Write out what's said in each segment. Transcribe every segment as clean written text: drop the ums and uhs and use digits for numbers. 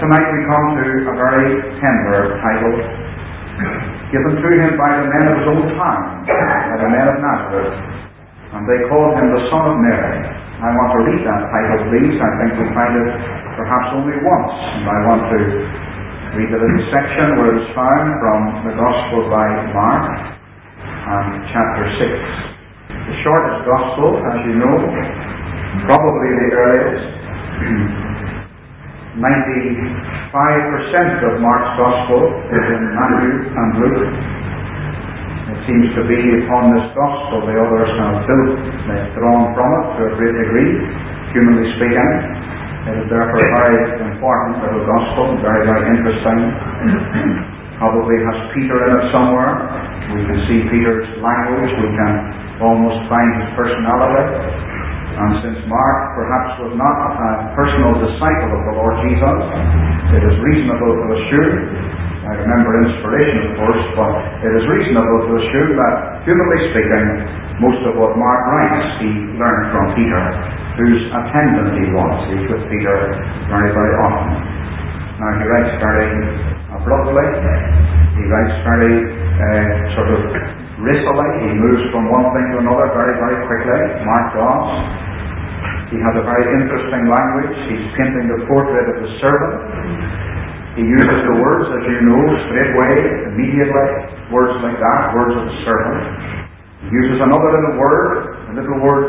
Tonight we come to a very tender title given to him by the men of his own time, by the men of Nazareth, and they called him the Son of Mary. I want to read that title, please. I think we find it perhaps only once, and I want to read the little section where it is found from the Gospel by Mark, chapter 6. The shortest Gospel, as you know, probably the earliest. 95% of Mark's Gospel is in Matthew and Luke. It seems to be upon this Gospel the others have built, they have drawn from it to a great degree, humanly speaking. It is therefore a very important little Gospel, very, very interesting. Probably has Peter in it somewhere. We can see Peter's language, we can almost find his personality. And since Mark perhaps was not a personal disciple of the Lord Jesus, it is reasonable to assume, I remember inspiration of course, but it is reasonable to assume that, humanly speaking, most of what Mark writes he learned from Peter, whose attendant he was. He's with Peter very, very often. Now he writes very abruptly, he writes very sort of racily, he moves from one thing to another very, very quickly. Mark does. He has a very interesting language. He's painting the portrait of the servant. He uses the words, as you know, straightway, immediately, words like that, words of the servant. He uses another little word, the little word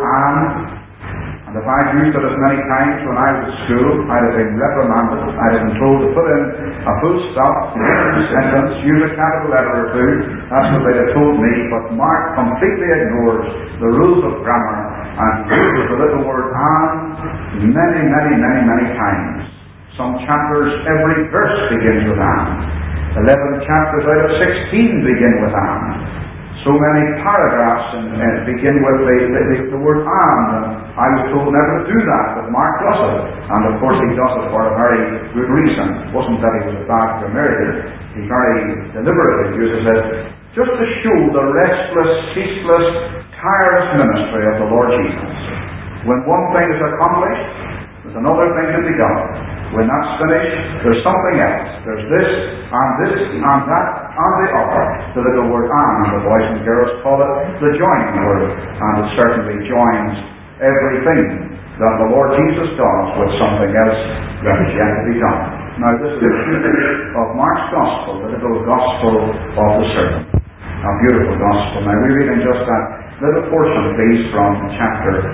and if I had used it as many times when I was at school, I'd have been reprimanded. I'd have been told to put in a full stop, in every sentence, use a capital letter or two. That's what they'd have told me. But Mark completely ignores the rules of grammar and uses the little word and many, many, many, many times. Some chapters, every verse begins with and. 11 chapters out of 16 begin with and. So many paragraphs begin with the word and I was told never to do that, but Mark does it. And of course he does it for a very good reason. It wasn't that he was a bad grammarian. He very deliberately uses it just to show the restless, ceaseless, tireless ministry of the Lord Jesus. When one thing is accomplished, there's another thing to be done. When that's finished, there's something else. There's this, and that, and the other. The little word and the boys and girls call it the joining word. And it certainly joins everything that the Lord Jesus does with something else that is yet to be done. Now this is the beauty of Mark's Gospel, the little Gospel of the servant. A beautiful Gospel. Now we read in just that little portion, please, from chapter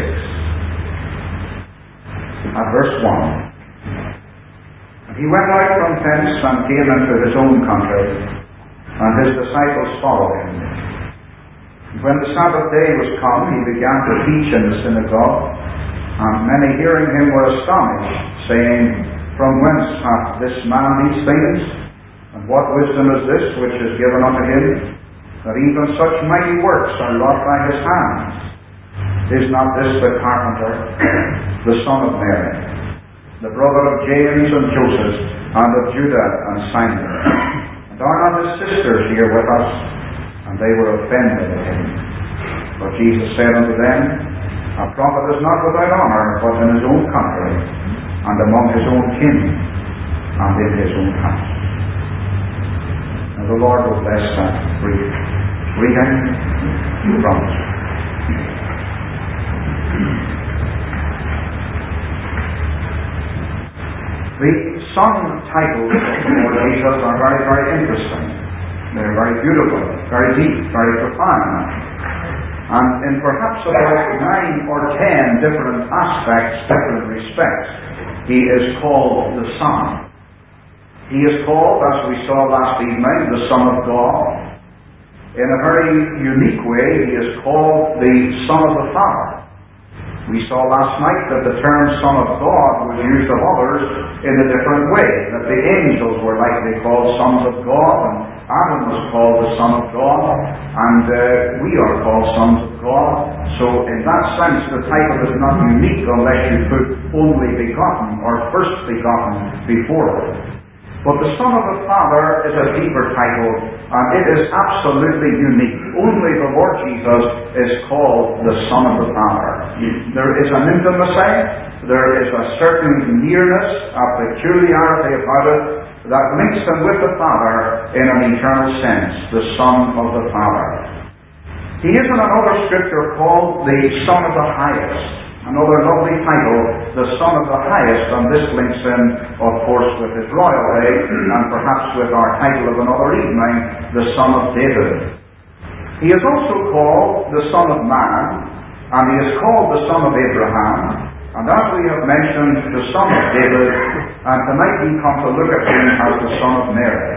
6. At verse 1. He went out from thence and came into his own country, and his disciples followed him. When the Sabbath day was come, he began to teach in the synagogue, and many hearing him were astonished, saying, From whence hath this man these things? And what wisdom is this which is given unto him, that even such mighty works are wrought by his hands? Is not this the carpenter, the son of Mary, the brother of James and Joseph, and of Judah and Simon? And are not his sisters here with us? And they were offended at him. But Jesus said unto them, A prophet is not without honour, but in his own country, and among his own kin, and in his own house. And the Lord will bless that brief reading from us. The song titles of the Lord Jesus are very, very interesting. They're very beautiful, very deep, very profound. And in perhaps about 9 or 10 different aspects, different respects, he is called the Son. He is called, as we saw last evening, the Son of God. In a very unique way, he is called the Son of the Father. We saw last night that the term Son of God was used of others in a different way, that the angels were likely called sons of God, and Adam was called the Son of God, and we are called sons of God. So in that sense, the title is not unique unless you put only begotten or first begotten before it. But the Son of the Father is a deeper title, and it is absolutely unique. Only the Lord Jesus is called the Son of the Father. There is an intimacy there is a certain nearness, a peculiarity about it that links him with the Father in an eternal sense, the Son of the Father. He is in another scripture called the Son of the Highest, another lovely title, the Son of the Highest, and this links in, of course, with his royalty, and perhaps with our title of another evening, the Son of David. He is also called the Son of Man, and he is called the Son of Abraham, and as we have mentioned, the Son of David, and tonight we come to look at him as the Son of Mary.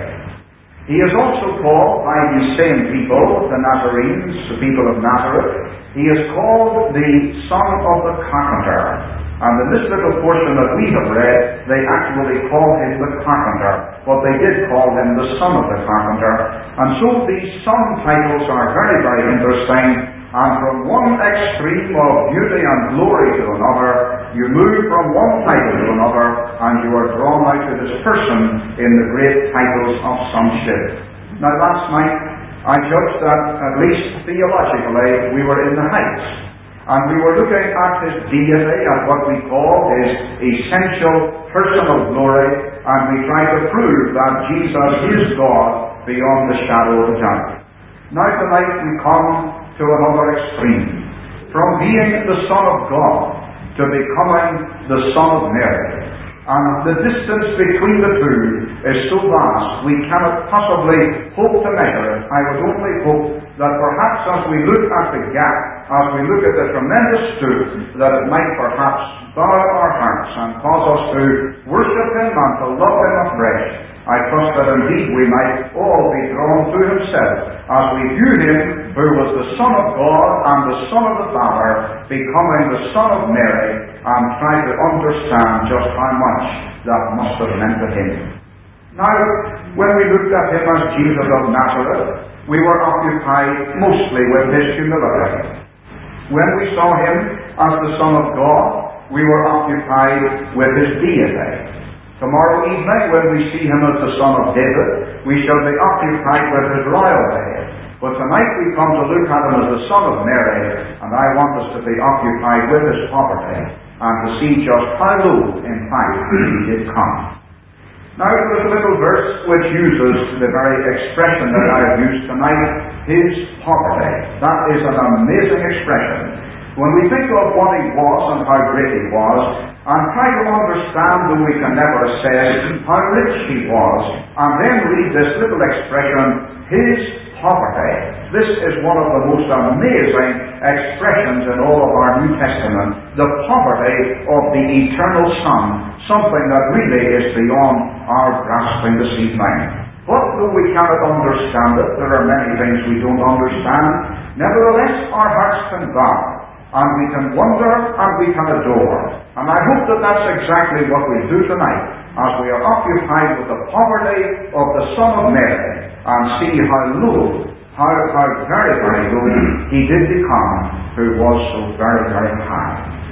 He is also called by these same people, the Nazarenes, the people of Nazareth, he is called the Son of the Carpenter. And in this little portion that we have read, they actually call him the Carpenter, but they did call him the Son of the Carpenter. And so these son titles are very, very interesting. And from one extreme of beauty and glory to another, you move from one title to another, and you are drawn out to this person in the great titles of sonship. Now last night, I judged that, at least theologically, we were in the heights. And we were looking at his deity, at what we call his essential personal glory, and we tried to prove that Jesus is God beyond the shadow of a doubt. Now tonight we come to another extreme. From being the Son of God to becoming the Son of Mary. And the distance between the two is so vast, we cannot possibly hope to measure it. I would only hope that perhaps as we look at the gap, as we look at the tremendous stoop, that it might perhaps bow our hearts and cause us to worship him and to love him afresh. I trust that indeed we might all be drawn to himself as we view him who was the Son of God and the Son of the Father, becoming the Son of Mary, and try to understand just how much that must have meant to him. Now, when we looked at him as Jesus of Nazareth, we were occupied mostly with his humility. When we saw him as the Son of God, we were occupied with his deity. Tomorrow evening, when we see him as the Son of David, we shall be occupied with his royalty. But tonight we come to look at him as the Son of Mary, and I want us to be occupied with his poverty, and to see just how low, in fact, he did come. Now, there is a little verse which uses the very expression that I have used tonight, his poverty. That is an amazing expression. When we think of what he was and how great he was, and try to understand, though we can never assess, how rich he was, and then read this little expression, his poverty. This is one of the most amazing expressions in all of our New Testament, the poverty of the eternal Son, something that really is beyond our grasping this evening. But though we cannot understand it, there are many things we don't understand, nevertheless our hearts can bow, and we can wonder, and we can adore. And I hope that that's exactly what we do tonight, as we are occupied with the poverty of the Son of Mary, and see how low, how very, very low he did become, who was so very, very high.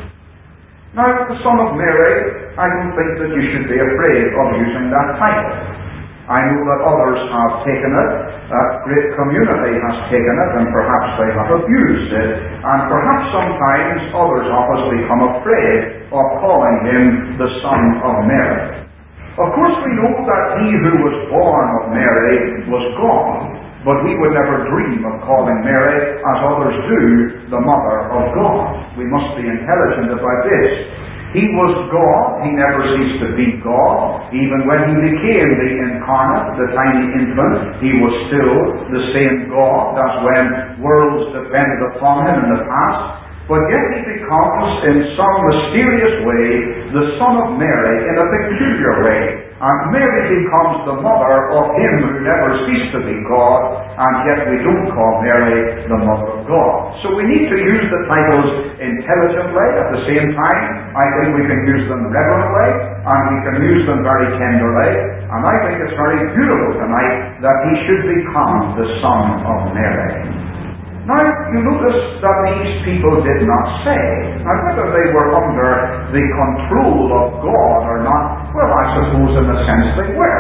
Now, the Son of Mary, I don't think that you should be afraid of using that title. I know that others have taken it, that great community has taken it, and perhaps they have abused it, and perhaps sometimes others of us become afraid of calling him the Son of Mary. Of course we know that he who was born of Mary was God, but we would never dream of calling Mary, as others do, the Mother of God. We must be intelligent about this. He was God. He never ceased to be God. Even when he became the incarnate, the tiny infant, he was still the same God as when worlds depended upon him in the past. But yet he becomes, in some mysterious way, the Son of Mary in a peculiar way. And Mary becomes the mother of him who never ceased to be God, and yet we don't call Mary the Mother of God. So we need to use the titles intelligently. At the same time, I think we can use them reverently, and we can use them very tenderly. And I think it's very beautiful tonight that he should become the Son of Mary. Now, you notice that these people did not say. Now, whether they were under the control of God or not, well, I suppose in a sense they were.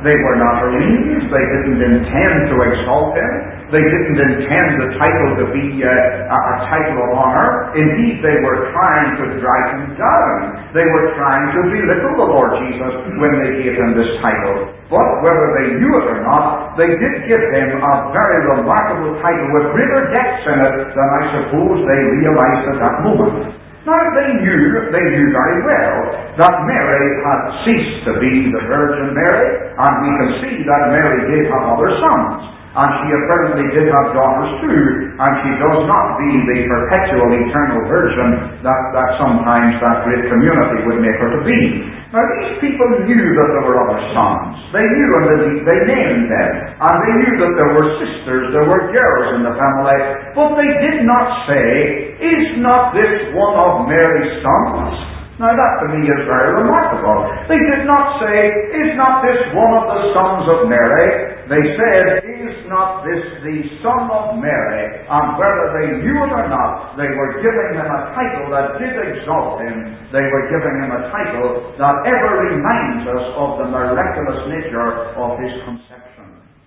They were not Hellenes. They didn't intend to exalt him. They didn't intend the title to be a title of honor. Indeed, they were trying to drag him down. They were trying to belittle the Lord Jesus when they gave him this title. But whether they knew it or not, they did give him a very remarkable title with greater depths in it than I suppose they realized at that moment. Now, they knew very well that Mary had ceased to be the Virgin Mary, and we can see that Mary did have other sons. And she apparently did have daughters too, and she does not be the perpetual eternal virgin that sometimes that great community would make her to be. Now these people knew that there were other sons. They knew, and they named them. And they knew that there were sisters, there were girls in the family, but they did not say, "Is not this one of Mary's sons?" Now that to me is very remarkable. They did not say, "Is not this one of the sons of Mary?" They said, "Is not this the son of Mary?" And whether they knew it or not, they were giving him a title that did exalt him. They were giving him a title that ever reminds us of the miraculous nature of his conception.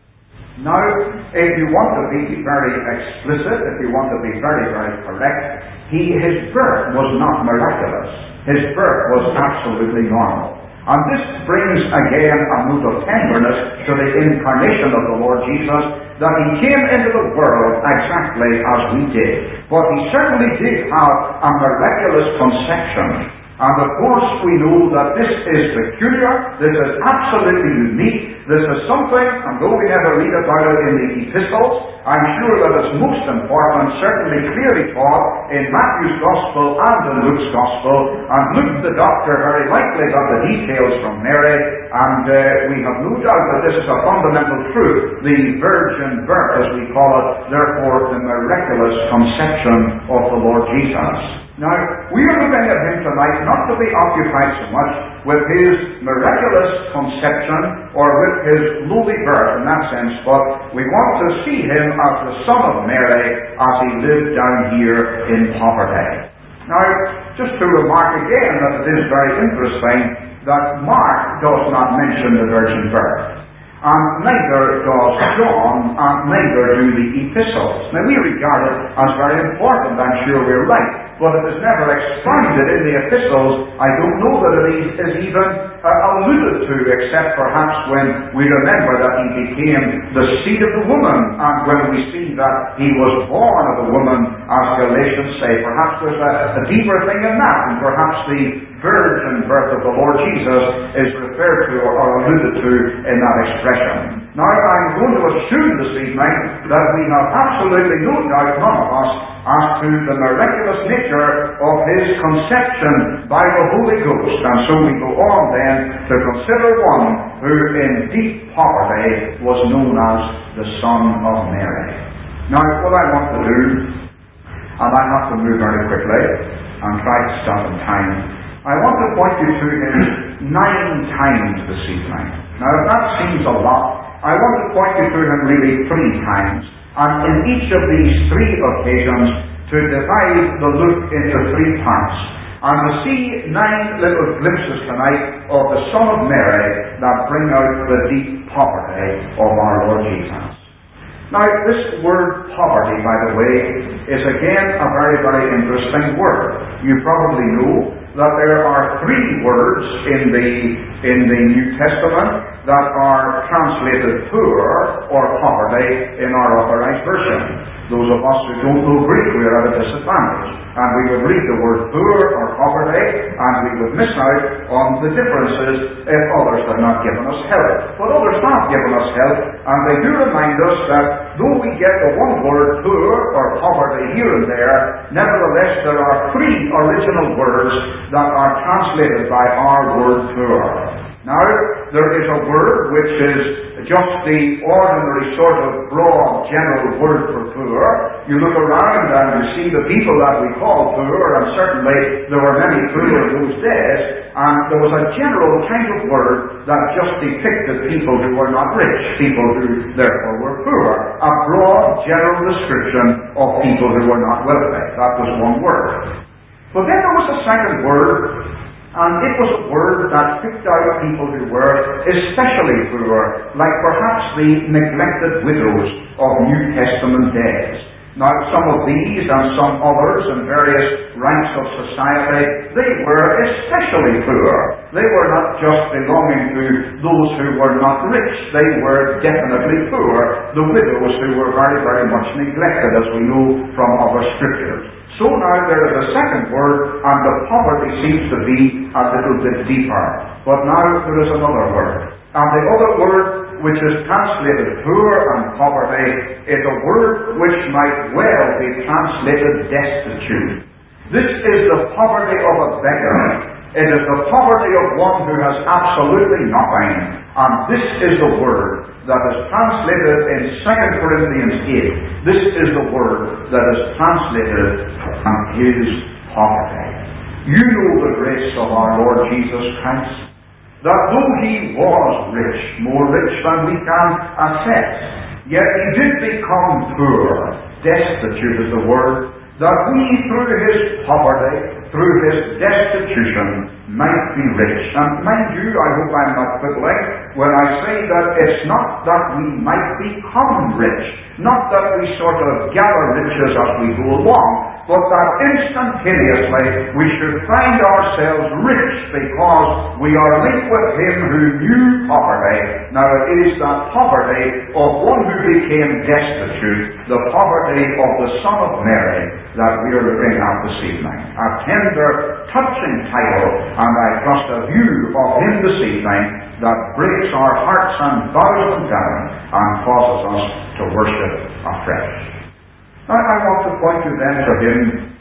Now, if you want to be very explicit, if you want to be very, very correct, his birth was not miraculous. His birth was absolutely normal. And this brings again a note of tenderness to the incarnation of the Lord Jesus, that he came into the world exactly as we did. But he certainly did have a miraculous conception. And of course we know that this is peculiar, this is absolutely unique, this is something, and though we never read about it in the epistles, I'm sure that it's most important, certainly clearly taught in Matthew's Gospel and in Luke's Gospel, and Luke the doctor very likely got the details from Mary, and we have no doubt that this is a fundamental truth, the virgin birth as we call it, therefore the miraculous conception of the Lord Jesus. Now, we are looking at him tonight not to be occupied so much with his miraculous conception or with his lowly birth in that sense, but we want to see him as the Son of Mary as he lived down here in poverty. Now, just to remark again that it is very interesting that Mark does not mention the virgin birth. And neither does John, and neither do the epistles. Now we regard it as very important, I'm sure we're right, but it is never expounded in the epistles. I don't know that it is even alluded to, except perhaps when we remember that he became the seed of the woman, and when we see that he was born of a woman, as Galatians say. Perhaps there's a deeper thing in that, and perhaps the virgin birth of the Lord Jesus is referred to or alluded to in that expression. Now, I'm going to assume this evening that we have absolutely no doubt, none of us, as to the miraculous nature of his conception by the Holy Ghost. And so we go on then to consider one who in deep poverty was known as the Son of Mary. Now, what I want to do, and I have to move very quickly and try to stop in time, I want to point you to him 9 times this evening. Now, if that seems a lot, I want to point you to him really 3 times. And in each of these 3 occasions, to divide the look into 3 parts. And to see 9 little glimpses tonight of the Son of Mary that bring out the deep poverty of our Lord Jesus. Now, this word poverty, by the way, is again a very, very interesting word. You probably know that there are 3 words in the New Testament that are translated poor or poverty in our Authorized Version. Those of us who don't know Greek, we are at a disadvantage. And we would read the word poor or poverty, and we would miss out on the differences if others had not given us help. But others have given us help, and they do remind us that though we get the one word poor or poverty here and there, nevertheless there are 3 original words that are translated by our word poor. Now, there is a word which is just the ordinary sort of broad, general word for poor. You look around and you see the people that we call poor, and certainly there were many poor in those days, and there was a general kind of word that just depicted people who were not rich, people who therefore were poor. A broad, general description of people who were not wealthy. That was one word. But then there was a second word, And it was a word that picked out people who were especially poor, like perhaps the neglected widows of New Testament days. Now, some of these and some others in various ranks of society, they were especially poor. They were not just belonging to those who were not rich. They were definitely poor. The widows who were very, very much neglected, as we know from other scriptures. So now there is a second word, and the poverty seems to be a little bit deeper. But now there is another word. And the other word, which is translated poor and poverty, is a word which might well be translated destitute. This is the poverty of a beggar. It is the poverty of one who has absolutely nothing. And this is the word that is translated in 2 Corinthians 8. This is the word that is translated from his poverty. You know the grace of our Lord Jesus Christ, that though he was rich, more rich than we can assess, yet he did become poor, destitute is the word, that we through his poverty, through his destitution, might be rich. And mind you, I hope I'm not fiddling when I say that it's not that we might become rich, not that we sort of gather riches as we go along, but that instantaneously we should find ourselves rich because we are linked with him who knew poverty. Now it is that poverty of one who became destitute, the poverty of the Son of Mary, that we are looking at this evening. A tender, touching title, and I trust a view of him this evening that breaks our hearts and bows them down and causes us to worship afresh. Now I want to point you then to him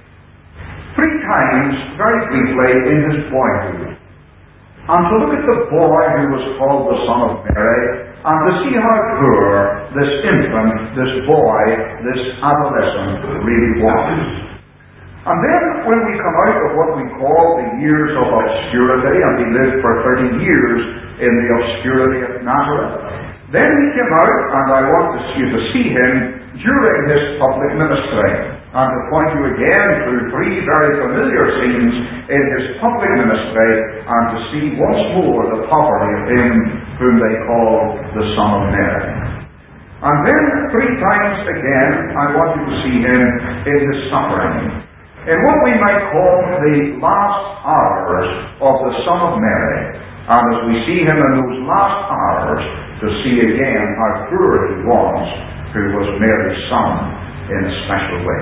3 times, very briefly, in his boyhood. And to look at the boy who was called the Son of Mary, and to see how poor this infant, this boy, this adolescent really was. And then when we come out of what we call the years of obscurity, and he lived for 30 years in the obscurity of Nazareth, then he came out, and I want you to see him during his public ministry. And to point you again through 3 very familiar scenes in his public ministry, and to see once more the poverty of him whom they call the Son of Mary. And then 3 times again, I want you to see him in his suffering, in what we might call the last hours of the Son of Mary. And as we see him in those last hours, to see again how poor he was, who was Mary's son, in a special way.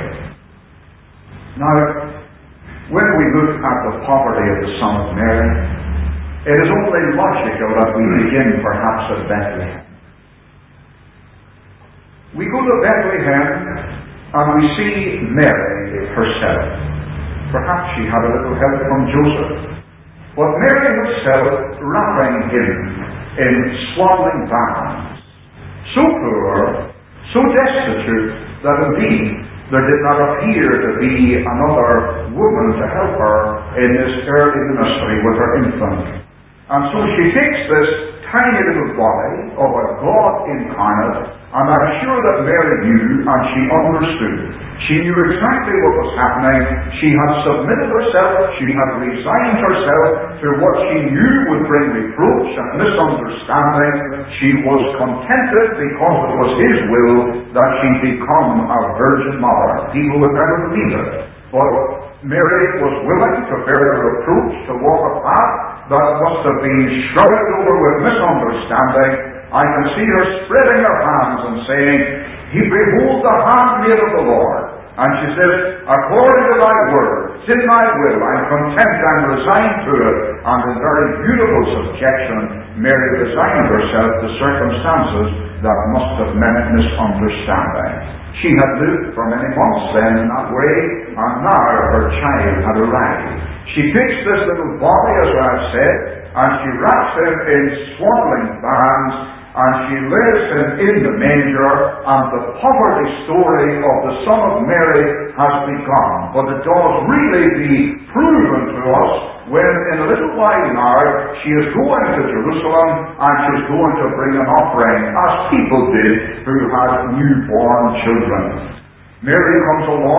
Now, when we look at the poverty of the Son of Mary, it is only logical that we begin perhaps at Bethlehem. We go to Bethlehem and we see Mary herself. Perhaps she had a little help from Joseph, but Mary herself wrapping him in swaddling bands, so poor, so destitute, that indeed there did not appear to be another woman to help her in this early ministry with her infant. And so she takes this tiny little body of a God incarnate, and I'm sure that Mary knew and she understood. She knew exactly what was happening. She had submitted herself, she had resigned herself to what she knew would bring reproach and misunderstanding. She was contented because it was his will that she become a virgin mother. People would never believe it. But Mary was willing to bear the reproach, to walk a path that must have been shrouded over with misunderstanding. I can see her spreading her hands and saying, "Behold the handmaid of the Lord." And she says, "According to thy word, it's in thy will, I'm content and resigned to it." And in very beautiful subjection, Mary resigned herself to circumstances that must have meant misunderstanding. She had lived for many months then in that way, and now her child had arrived. She takes this little body, as I've said, and she wraps him in swaddling bands, and she lays him in the manger, and the poverty story of the Son of Mary has begun. But it does really be proven to us when in a little while now she is going to Jerusalem, and she is going to bring an offering, as people did who had newborn children. Mary comes along,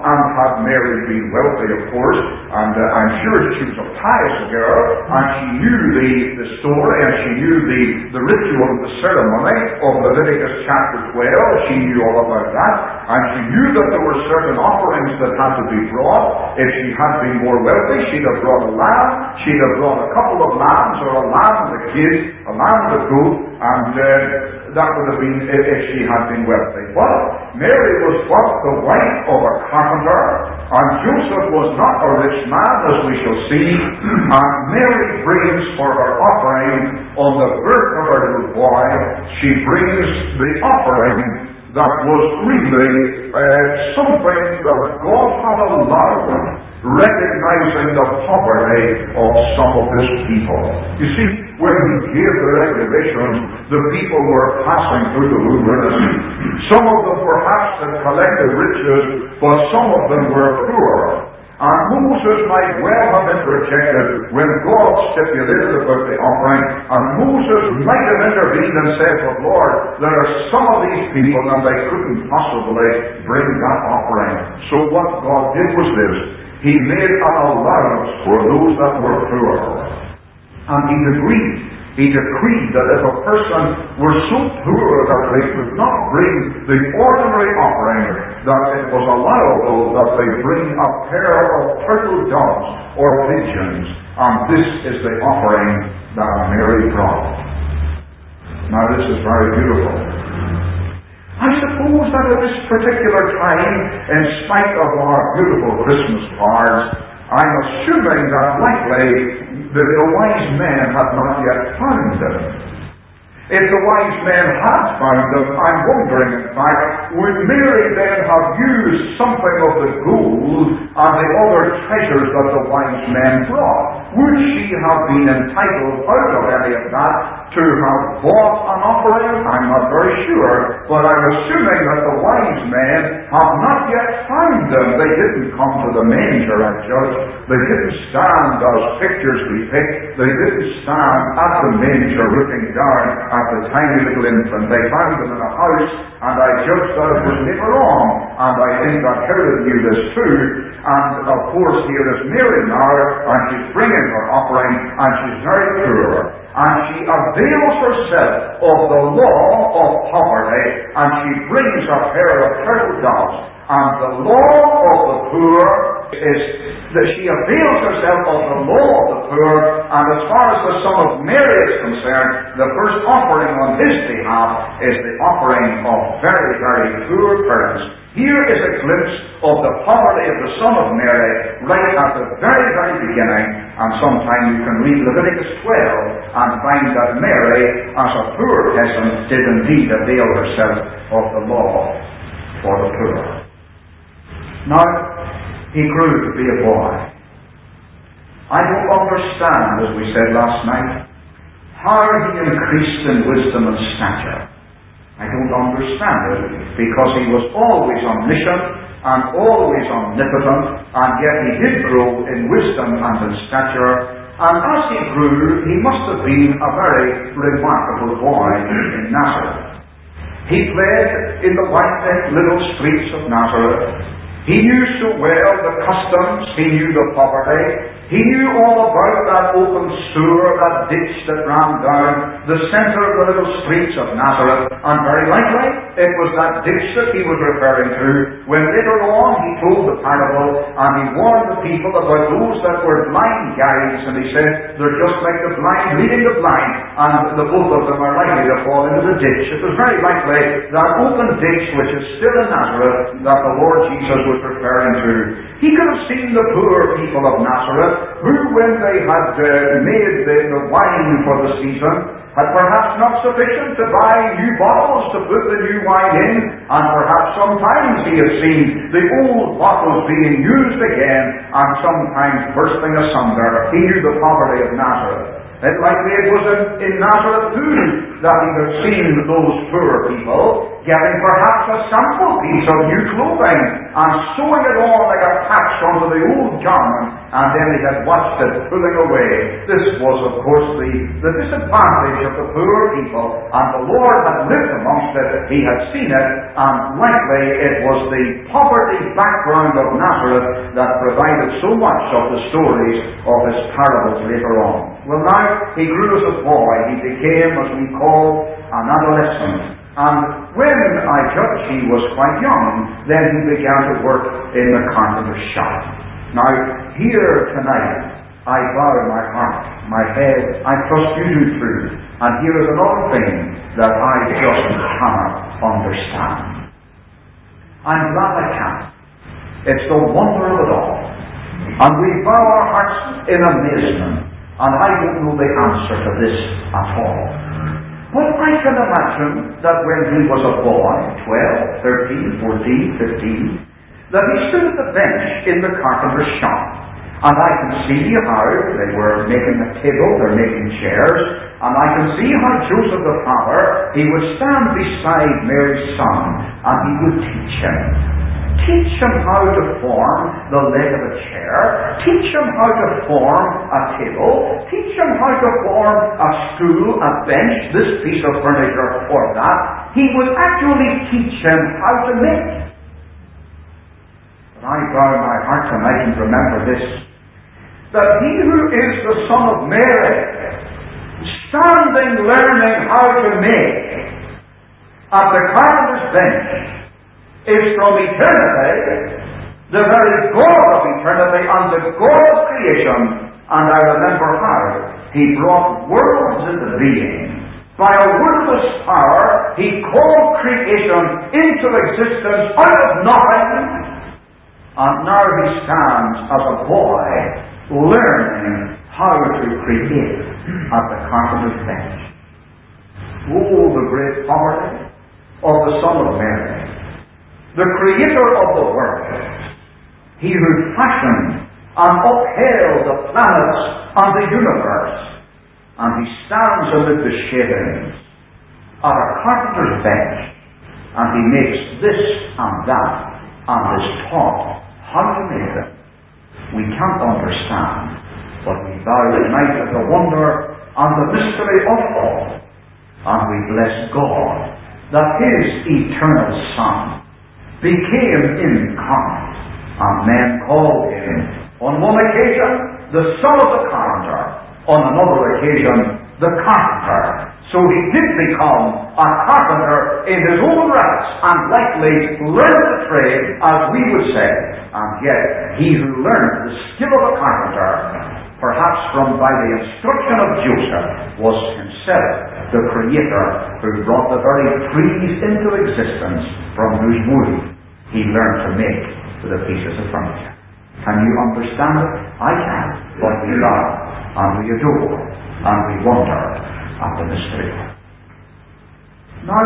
and had Mary been wealthy, of course, and I'm sure she was a pious girl, and she knew the story, and she knew the ritual and the ceremony of Leviticus chapter 12. She knew all about that, and she knew that there were certain offerings that had to be brought. If she had been more wealthy, she'd have brought a lamb, she'd have brought a couple of lambs, or a lamb and a kid, a lamb and a goat, and that would have been if she had been wealthy. But Mary was what? The wife of a carpenter, and Joseph was not a rich man, as we shall see, and Mary brings for her offering on the birth of her little boy, she brings the offering that was really something that God had allowed, recognizing the poverty of some of his people. You see, when he gave the regulations, the people were passing through the wilderness. Some of them perhaps had collected riches, but some of them were poor. And Moses might well have interjected when God stipulated about the offering, and Moses might have intervened and said, "But Lord, there are some of these people and they couldn't possibly bring that offering." So what God did was this: He made an allowance for those that were poor. And He decreed that if a person were so poor that they could not bring the ordinary offering, that it was allowable that they bring a pair of turtle doves or pigeons. And this is the offering that Mary brought. Now this is very beautiful. I suppose that at this particular time, in spite of our beautiful Christmas cards, I'm assuming that likely the wise men had not yet found them. If the wise men had found them, I'm wondering, in fact, would Mary then have used something of the gold and the other treasures that the wise men brought? Would she have been entitled out of any of that to have bought an offering? I'm not very sure, but I'm assuming that the wise men have not yet found them. They didn't come to the manger, I judge. They didn't stand as pictures depict. They didn't stand at the manger looking down at the tiny little infant. They found them in a house, and I judge that it was later on, and I think that Herod knew this too. And of course here is Mary now, and she's bringing her offering, and she's very poor. And she avails herself of the law of poverty, and she brings a pair of turtle doves. And the law of the poor is that she avails herself of the law of the poor, and as far as the Son of Mary is concerned, the first offering on his behalf is the offering of very, very poor parents. Here is a glimpse of the poverty of the Son of Mary right at the very, very beginning, and sometime you can read Leviticus 12 and find that Mary, as a poor peasant, did indeed avail herself of the law for the poor. Now, he grew to be a boy. I don't understand, as we said last night, how he increased in wisdom and stature. I don't understand it, because he was always omniscient and always omnipotent, and yet he did grow in wisdom and in stature. And as he grew, he must have been a very remarkable boy in Nazareth. He played in the white little streets of Nazareth. He knew so well the customs, he knew the poverty, he knew all about that open sewer, that ditch that ran down the center of the little streets of Nazareth, and very likely it was that ditch that he was referring to when later on he told the parable, and he warned the people about those that were blind guides, and he said, they're just like the blind leading the blind, and the both of them are likely to fall into the ditch. It was very likely that open ditch which is still in Nazareth that the Lord Jesus was referring to. He could have seen the poor people of Nazareth, who, when they had made the wine for the season, had perhaps not sufficient to buy new bottles to put the new wine in, and perhaps sometimes he had seen the old bottles being used again, and sometimes bursting asunder. He knew the poverty of Nazareth. And likely it was in Nazareth too that he had seen those poor people getting perhaps a sample piece of new clothing and sewing it on like a patch onto the old garment and then he had watched it pulling away. This was, of course, the disadvantage of the poor people, and the Lord had lived amongst it. He had seen it, and likely it was the poverty background of Nazareth that provided so much of the stories of his parables later on. Well, now, he grew as a boy. He became, as we call, an adolescent. And when I judge he was quite young, then he began to work in the carpenter's shop. Now, here tonight, I bow my heart, my head, I trust you do too. And here is another thing that I just cannot understand. I'm glad I can. It's the wonder of it all. And we bow our hearts in amazement. And I don't know the answer to this at all. But I can imagine that when he was a boy, 12, 13, 14, 15, that he stood at the bench in the carpenter's shop. And I can see how they were making a table, they're making chairs, and I can see how Joseph the father, he would stand beside Mary's son, and he would teach him. Teach him how to form the leg of a chair. Teach him how to form a table. Teach him how to form a stool, a bench, this piece of furniture or that. He would actually teach him how to make. But I bow my heart tonight and remember this, that he who is the Son of Mary, standing learning how to make at the carpenter's bench, is from eternity, the very God of eternity and the God of creation. And I remember how he brought worlds into being. By a word of his power, he called creation into existence out of nothing. And now he stands as a boy learning how to create at the carpenter's bench. Oh, the great poverty of the Son of Mary, the Creator of the world, he who fashioned and upheld the planets and the universe, and he stands amid the shavings at a carpenter's bench, and he makes this and that, and is taught how to make them. We can't understand, but we bow tonight at the wonder and the mystery of all, and we bless God that his eternal Son became incarnate, and men called him, on one occasion, the Son of the Carpenter, on another occasion, the Carpenter. So he did become a carpenter in his own rights, and likely learned the trade, as we would say. And yet, he who learned the skill of a carpenter, perhaps by the instruction of Joseph, was himself the Creator who brought the very trees into existence from whose wood he learned to make the pieces of furniture. Can you understand it? I can. But we love, and we adore, and we wonder at the mystery. Now,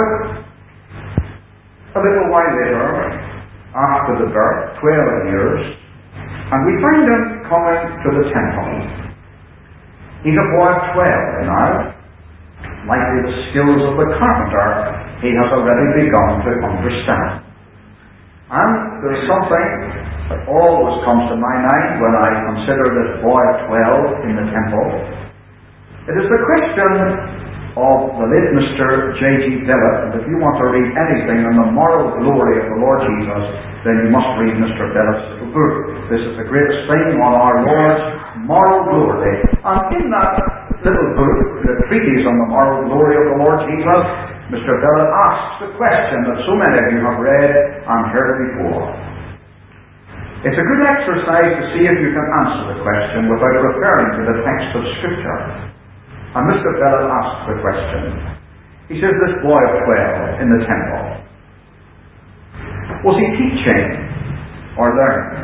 a little while later, after the birth, 12 years, and we find him coming to the temple. He's a boy of 12 now. Likely the skills of the carpenter he has already begun to understand. And there's something that always comes to my mind when I consider this boy of 12 in the temple. It is the question of the late Mr. J.G. Billett, and if you want to read anything on the moral glory of the Lord Jesus, then you must read Mr. Billett's little book. This is the greatest thing on our Lord's moral glory. And in that little book, the treatise on the moral glory of the Lord Jesus, Mr. Billett asks the question that so many of you have read and heard before. It's a good exercise to see if you can answer the question without referring to the text of Scripture. And Mr. Billett asks the question. He says, this boy of 12 in the temple, was he teaching or learning?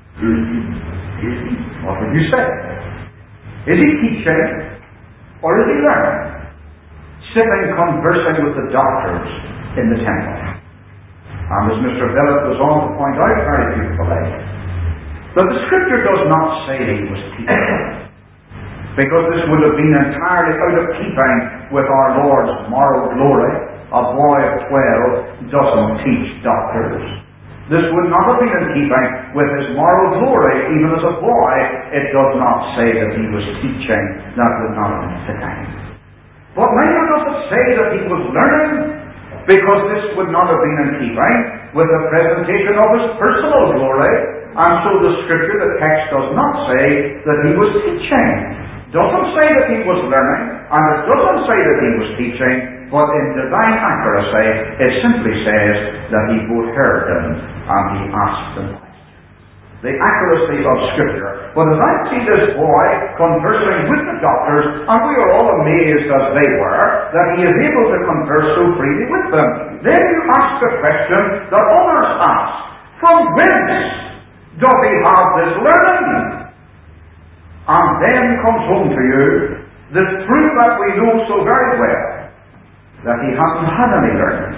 What would you say? Is he teaching or is he learning? Sitting conversing with the doctors in the temple. And as Mr. Billett goes on to point out very beautifully, that the Scripture does not say he was teaching, because this would have been entirely out of keeping with our Lord's moral glory. A boy of 12 doesn't teach doctors. This would not have been in keeping with his moral glory. Even as a boy, it does not say that he was teaching. That would not have been fitting. But neither does it say that he was learning, because this would not have been in keeping with the presentation of his personal glory. And so the Scripture, the text, does not say that he was teaching. It doesn't say that he was learning, and it doesn't say that he was teaching, but in divine accuracy, it simply says that he both heard them and he asked them questions. The accuracy of Scripture. But as I see this boy conversing with the doctors, and we are all amazed as they were, that he is able to converse so freely with them, then you ask the question that others ask: from whence does he have this learning? And then comes home to you the truth that we know so very well, that he hasn't had any learning.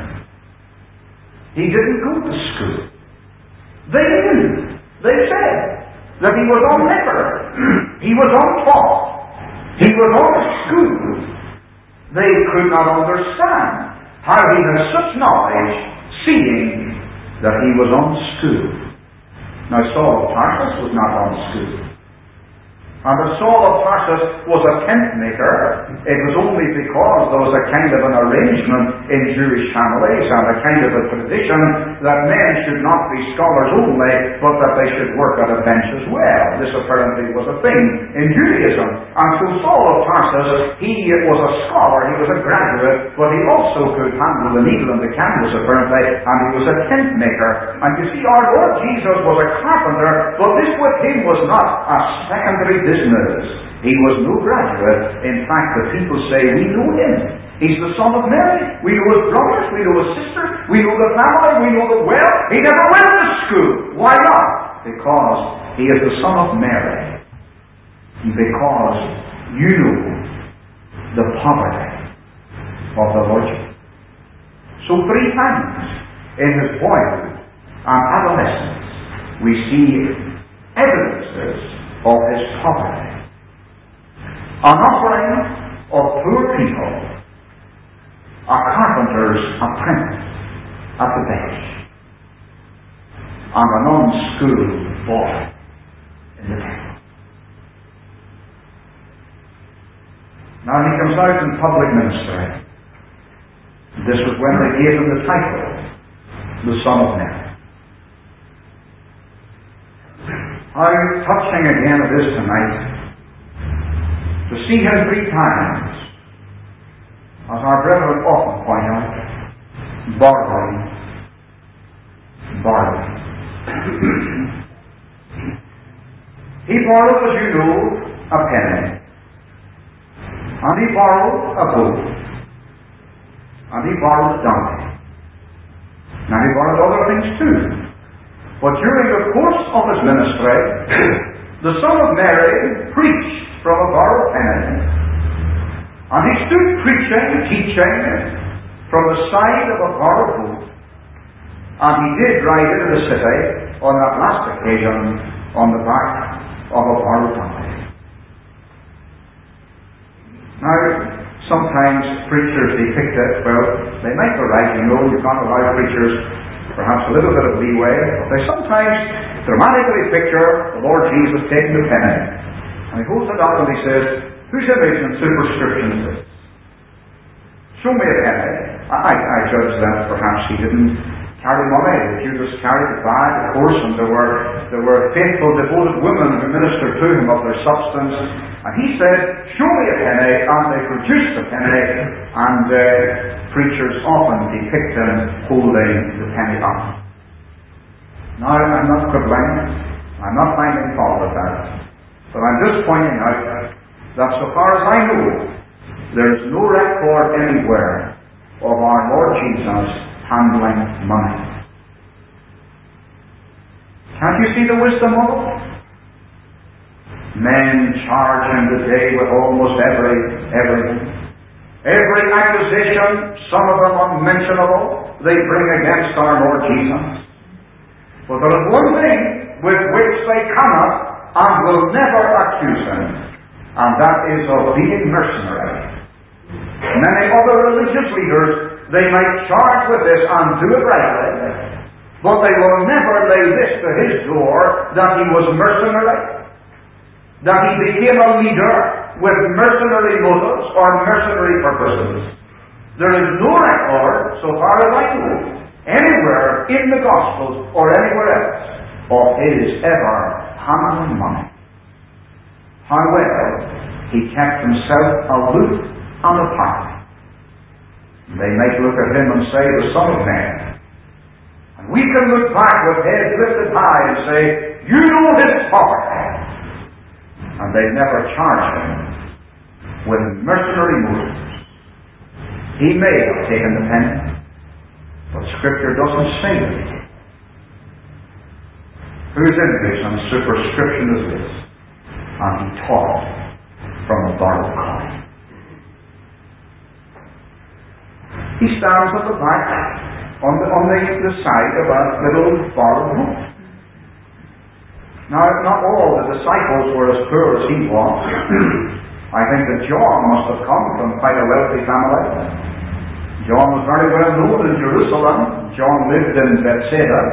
He didn't go to school. They knew. They said that he was unlettered. He was untaught. He was unschooled. They could not understand how he had such knowledge, seeing that he was unschooled. Now Saul of Tarsus was not unschooled. And as Saul of Tarsus was a tent maker, it was only because there was a kind of an arrangement in Jewish families and a kind of a tradition that men should not be scholars only, but that they should work at a bench as well. This apparently was a thing in Judaism. And so Saul of Tarsus, he was a scholar, he was a graduate, but he also could handle the needle and the canvas apparently, and he was a tent maker. And you see, our Lord Jesus was a carpenter, but this with him was not a secondary business. He was no graduate. In fact, the people say, we know him. He's the son of Mary. We know his brothers. We know his sister. We know the family. We know the well. He never went to school. Why not? Because he is the son of Mary. Because you know the poverty of the Lord Jesus. So 3 times in his boyhood and adolescence we see evidences of his poverty. An offering of poor people, a carpenter's apprentice at the bench, and an unschooled boy in the temple. Now he comes out in public ministry. This was when they gave him the title, the Son of Mary. How touching again it is tonight to see him 3 times, as our brethren often point out, borrowing. He borrowed, as you know, a penny, and he borrowed a boat, and he borrowed a donkey. Now he borrowed other things too. But during the course of his ministry, the Son of Mary preached from a borrowed penny. And he stood preaching, teaching from the side of a borrowed boat. And he did ride into the city on that last occasion on the back of a borrowed donkey. Now, sometimes preachers depict it, well, they might be right, you know, you can't allow preachers perhaps a little bit of leeway, but they sometimes dramatically picture the Lord Jesus taking the penny, and he holds it up and he says, whose image and superscription is this? Show me a penny. I judge that perhaps he didn't carry money. The Judas carried the bag, of course, and there were faithful, devoted women who ministered to him of their substance. And he said, show me a penny, and they produced the penny, and preachers often depict him holding the penny up. Now, I'm not quibbling, I'm not finding fault with that, but I'm just pointing out that so far as I know, there is no record anywhere of our Lord Jesus handling money. Can't you see the wisdom of it? Men charge him today with almost everything. Every accusation, some of them unmentionable, they bring against our Lord Jesus. But there is one thing with which they cannot and will never accuse him, and that is of being mercenary. Many other religious leaders, they might charge with this and do it rightly, But they will never lay this to his door, that he was mercenary, that he became a leader with mercenary motives or mercenary purposes. There is no record, so far as I know, anywhere in the Gospels or anywhere else, of his ever handling money. However, he kept himself aloof and apart. They might look at him and say, the Son of Man. And we can look back with heads lifted high and say, you know his poverty. And they never charge him with mercenary motives. He may have taken the penny, but Scripture doesn't say that he did. Whose image and superscription is this? And he taught from a borrowed coin. He stands at the back on the side of a little borrowed book. Now, not all the disciples were as poor as he was. I think that John must have come from quite a wealthy family. John was very well known in Jerusalem. John lived in Bethsaida.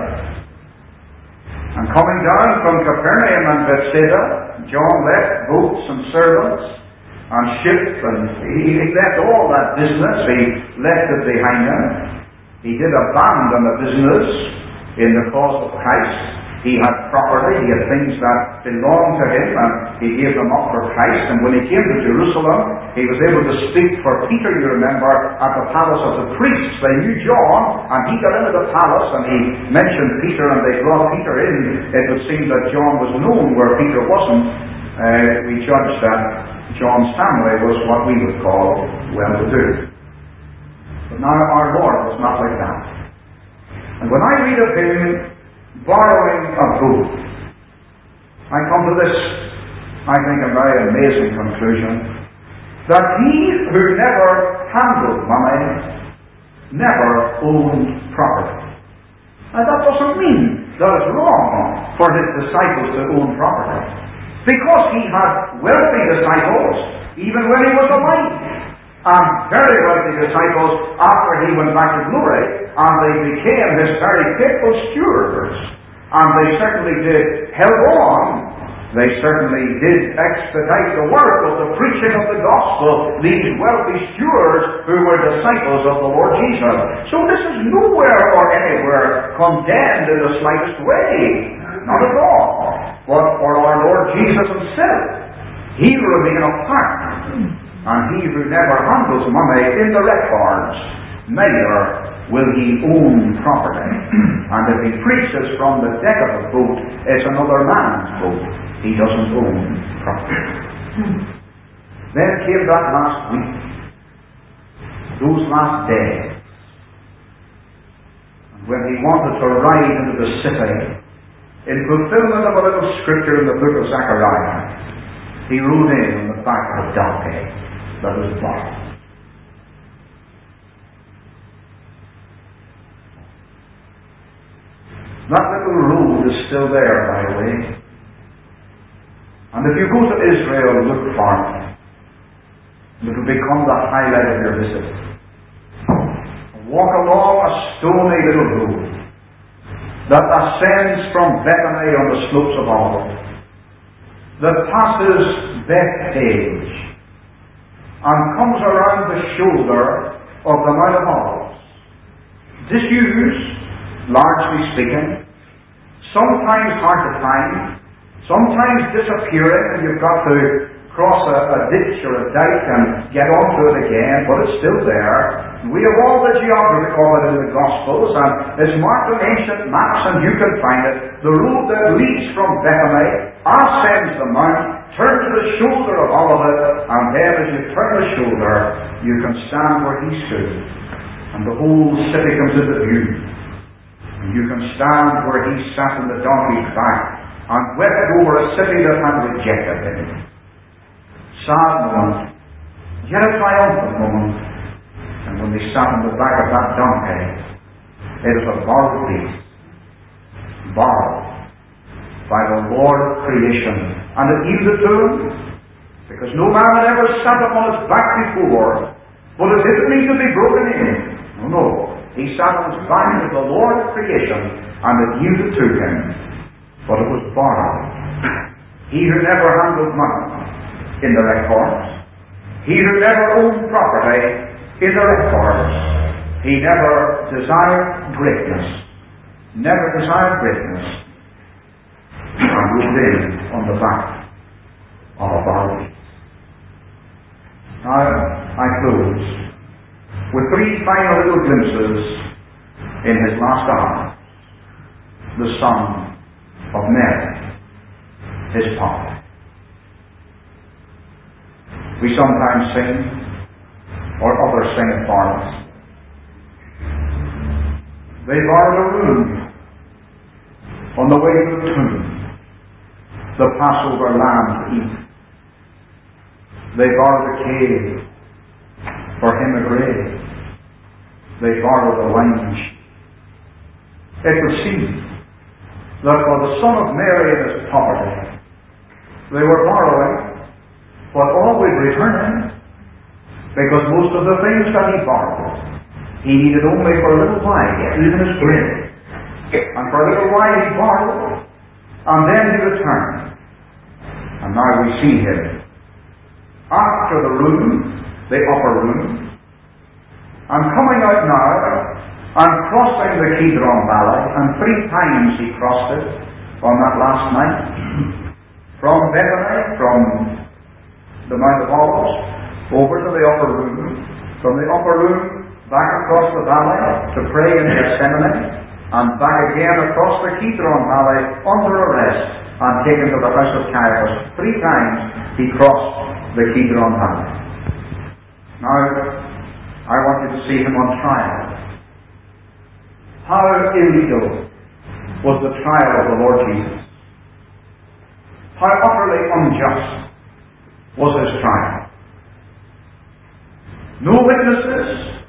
And coming down from Capernaum and Bethsaida, John left boats and servants and ships, and he left all that business. He left it behind him. He did abandon the business in the cause of Christ. He had property, he had things that belonged to him, and he gave them up for Christ. And when he came to Jerusalem, he was able to speak for Peter, you remember, at the palace of the priests. They knew John, and he got into the palace, and he mentioned Peter, and they brought Peter in. It would seem that John was known where Peter wasn't. We judged that John's family was what we would call well-to-do. But now our Lord was not like that. And when I read of him borrowing a book, I come to this, I think, a very amazing conclusion, that he who never handled money never owned property. Now that doesn't mean that it's wrong for his disciples to own property, because he had wealthy disciples even when he was alive, and very wealthy disciples after he went back to glory, and they became his very faithful stewards. And they certainly did help on. They certainly did expedite the work of the preaching of the gospel, these wealthy stewards who were disciples of the Lord Jesus. So this is nowhere or anywhere condemned in the slightest way. Not at all. But for our Lord Jesus himself, he will remain apart. And he who never handles money in the records, neither will he own property. And if he preaches from the deck of a boat, it's another man's boat. He doesn't own property. Then came that last week, those last days, when he wanted to ride into the city, in fulfillment of a little scripture in the book of Zechariah, he rode in on the back of a donkey that was borrowed. That little road is still there, by the way. And if you go to Israel, look for it. It will become the highlight of your visit. Walk along a stony little road that ascends from Bethany on the slopes of Olivet, that passes Bethpage, and comes around the shoulder of the Mount of Olives. Disused, largely speaking, sometimes hard to find, sometimes disappearing, and you've got to cross a ditch or a dike and get onto it again, but it's still there. We have all the geography of it in the Gospels, and it's marked on ancient maps, and you can find it. The road that leads from Bethany ascends the mount, turns to the shoulder of Olivet, and then as you turn the shoulder, you can stand where he stood, and the whole city comes into view. And you can stand where he sat on the donkey's back and wept over a city that had rejected him. Sad moment, yet a triumphant moment. And when they sat on the back of that donkey, it was a borrowed beast, borrowed by the Lord of creation. And it yielded to him, because no man had ever sat upon its back before, but it didn't need to be broken in. No, no. He sat on his vine as the Lord of creation, and it yielded to him, but it was borrowed. He who never handled money in the records, he who never owned property in the records, he never desired greatness, and rode in on the back of a borrowed. Now, I close with three final little glimpses in his last hour. The Son of Mary, his Father. We sometimes sing, or others sing for us. They borrowed a room on the way to the tomb, the Passover lamb to eat. They borrowed a cave, for him a grave. They borrowed a wine sheet. It would seem that for the Son of Mary and his poverty, they were borrowing, but always returning, because most of the things that he borrowed, he needed only for a little while, even his grave. And for a little while he borrowed, and then he returned. And now we see him after the room, the upper room, and coming out now and crossing the Kidron Valley, and 3 times he crossed it on that last night, from Bethany, from the Mount of Olives, over to the upper room, from the upper room back across the valley to pray in Gethsemane, and back again across the Kidron Valley under arrest and taken to the house of Caiaphas. 3 times he crossed the Kidron Valley. Now, I want you to see him on trial. How illegal was the trial of the Lord Jesus? How utterly unjust was his trial? No witnesses,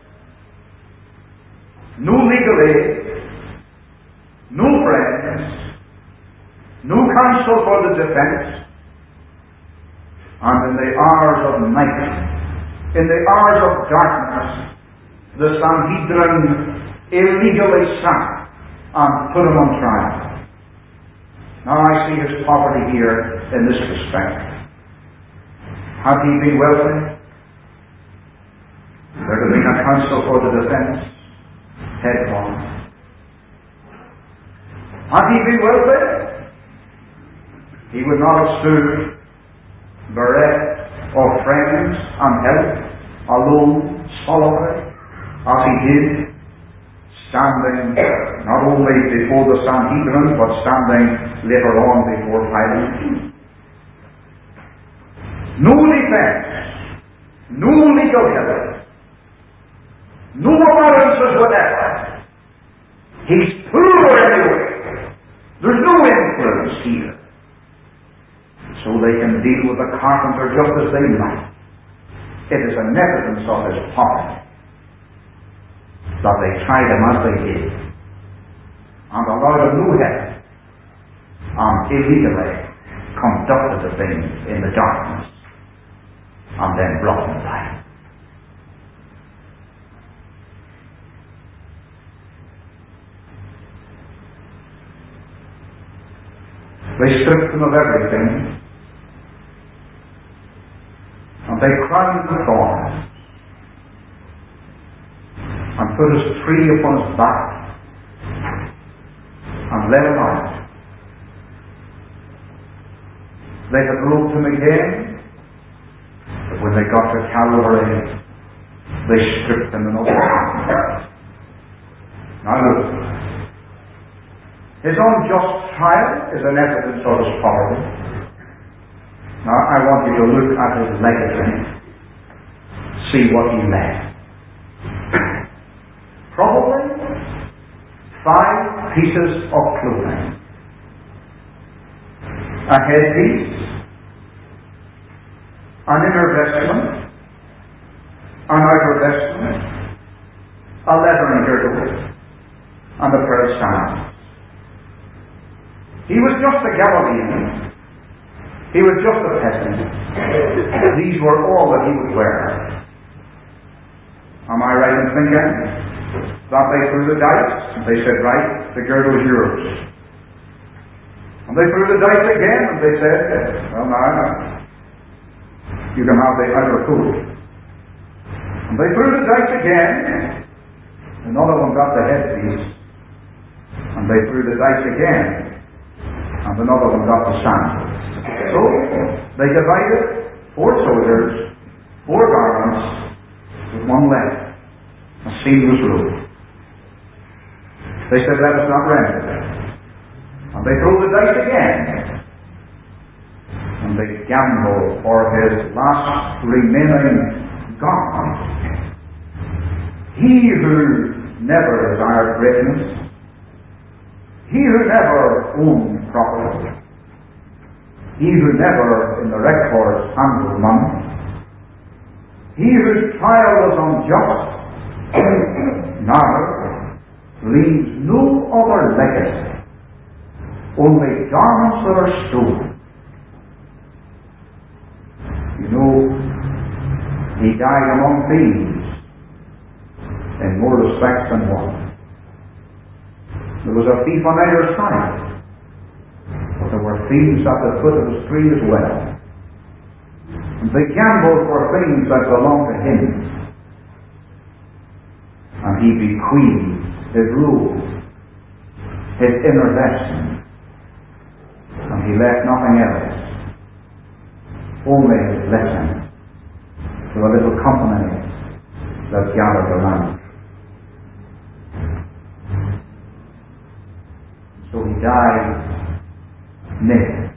no legal aid, no friends, no counsel for the defense, and in the hours of night, in the hours of darkness, the Sanhedrin illegally sat and put him on trial. Now I see his poverty here in this respect. Had he been wealthy, there would have been a counsel for the defense, head on. Had he been wealthy, he would not have stood bereft of friends and help, alone, solitary, as he did, standing not only before the Sanhedrin, but standing later on before Pilate. No defense, no legal help, no allowances whatever. He's poor anyway. There's no influence here. So they can deal with the carpenter just as they like. It is an evidence of his poverty that they tried him as they did, and allowed him no help, and illegally conducted the thing in the darkness, and then brought him back. They stripped him of everything, and they crowned with thorns, and put his tree upon his back, and led him out. They had robed him again, but when they got to Calvary, they stripped him of all. Now look, his unjust trial is an evidence of his poverty. Now I want you to look at his legacy, see what he left. Probably 5 pieces of clothing, a headpiece, an inner vestment, an outer vestment, a leathern girdle, and a pair of sandals. He was just a Galilean. He was just a peasant. These were all that he would wear. Am I right in thinking? that they threw the dice, and they said, right, the girdle is yours. And they threw the dice again, and they said, well, now, you can have the outer coat. And they threw the dice again, another one got the headpiece, and they threw the dice again, and another one got the sandals. So, they divided 4 soldiers, 4 garments, with one left. A seamless robe. They said, let us not rend it. And they threw the dice again. And they gambled for his last remaining garment. He who never desired greatness, he who never owned property, he who never in the records handled money, he whose trial was unjust, now leaves no other legacy, only garments that are stolen. You know, he died among thieves in more respects than one. There was a thief on either side, but there were thieves at the foot of the tree as well. And they gambled for things that belonged to him. And he bequeathed his rule, his inner vestment, and he left nothing else, only his blessing to a little company that gathered around. So he died naked,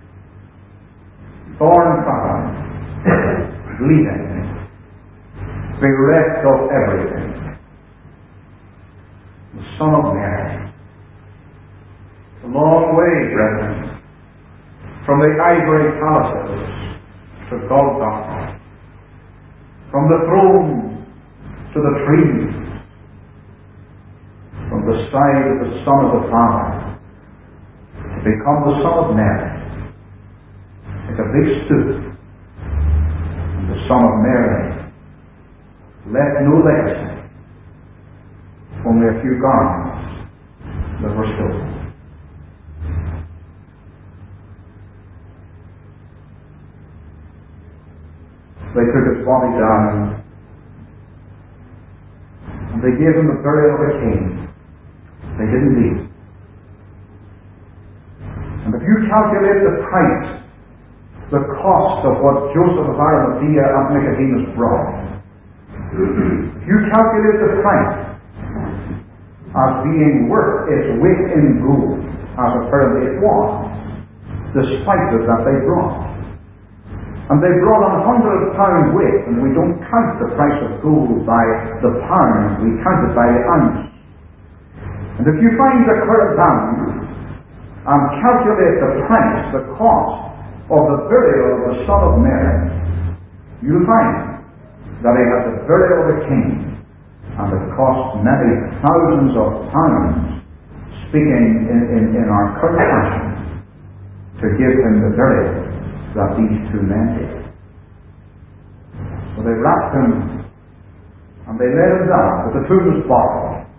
thorn-crowned, bleeding, bereft of everything. The Son of Mary. A long way, brethren, from the ivory palaces to Golgotha, from the throne to the trees, from the side of the Son of the Father, to become the Son of Mary. Like a big stoop. And the Son of Mary left no legacy, only a few garments that were stolen. They took his body down and they gave him the burial of a king. They didn't leave. And if you calculate the price, the cost of what Joseph of Arimathea and Nicodemus brought, if you calculate the price as being worth its weight in gold, as apparently it was, the spices that they brought. And they brought £100 weight, and we don't count the price of gold by the pound, we count it by the ounce. And if you find the current value and calculate the price, the cost of the burial of the Son of Mary, you'll find that he had the burial of a king, and it cost many thousands of pounds, speaking in our current fashion, to give him the burial that these 2 men did. So they wrapped him and they laid him down, but the tomb was borrowed.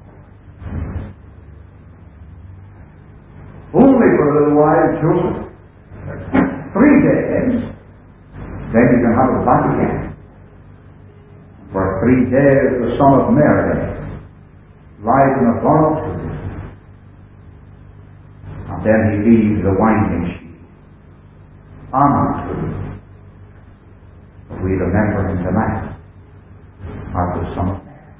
Only for a little while, Joseph. 3 days, then you can have it back again. For 3 days the Son of Mary lies in a borrowed tomb. And then he leaves the winding sheet on the tomb. But we remember him tonight as the Son of Mary.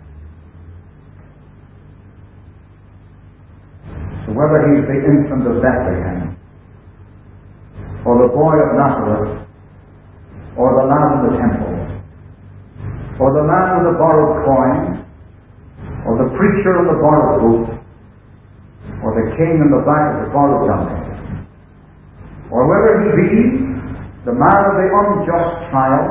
So whether he's the infant of Bethlehem, or the boy of Nazareth, or the lad in the temple, or the man with the borrowed coin, or the preacher on the borrowed boat, or the king in the back of the borrowed donkey, or whether he be the man of the unjust trial,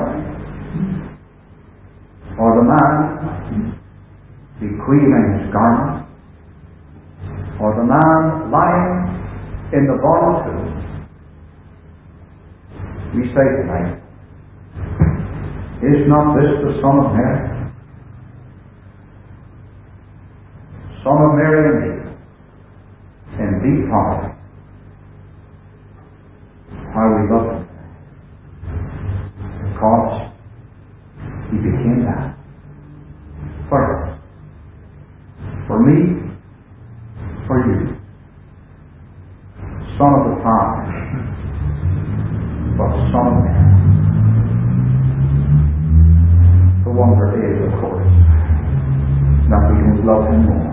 or the man bequeathing his garment, or the man lying in the borrowed tomb, we say tonight, is not this the Son of Mary? son of Mary and Eve, in deep poverty. Why we love him? Because he became that for us, for me, for you. Son of the Father, but Son of Man. The wonder is, of course, that we don't love him more.